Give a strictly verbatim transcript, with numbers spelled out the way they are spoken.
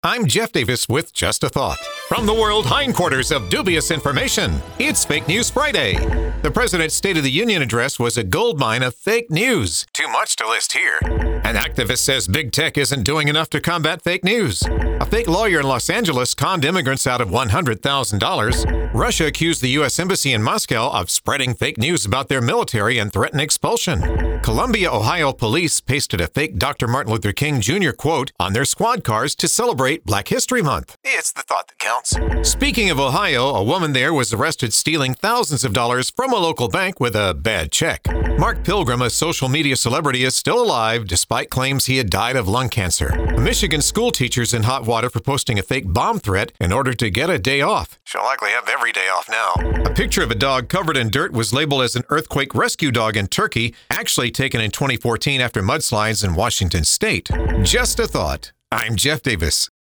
I'm Jeff Davis with Just a Thought. From the world hindquarters of dubious information, it's Fake News Friday. The President's State of the Union address was a goldmine of fake news. Too much to list here. An activist says big tech isn't doing enough to combat fake news. A fake lawyer in Los Angeles conned immigrants out of one hundred thousand dollars. Russia accused the U S Embassy in Moscow of spreading fake news about their military and threatened expulsion. Columbia, Ohio police pasted a fake Doctor Martin Luther King Junior quote on their squad cars to celebrate Black History Month. It's the thought that counts. Speaking of Ohio, a woman there was arrested stealing thousands of dollars from a local bank with a bad check. Mark Pilgrim, a social media celebrity, is still alive despite claims he had died of lung cancer. A Michigan school teacher's in hot water for posting a fake bomb threat in order to get a day off. She'll likely have every day off now. A picture of a dog covered in dirt was labeled as an earthquake rescue dog in Turkey, actually taken in twenty fourteen after mudslides in Washington state. Just a thought. I'm Jeff Davis.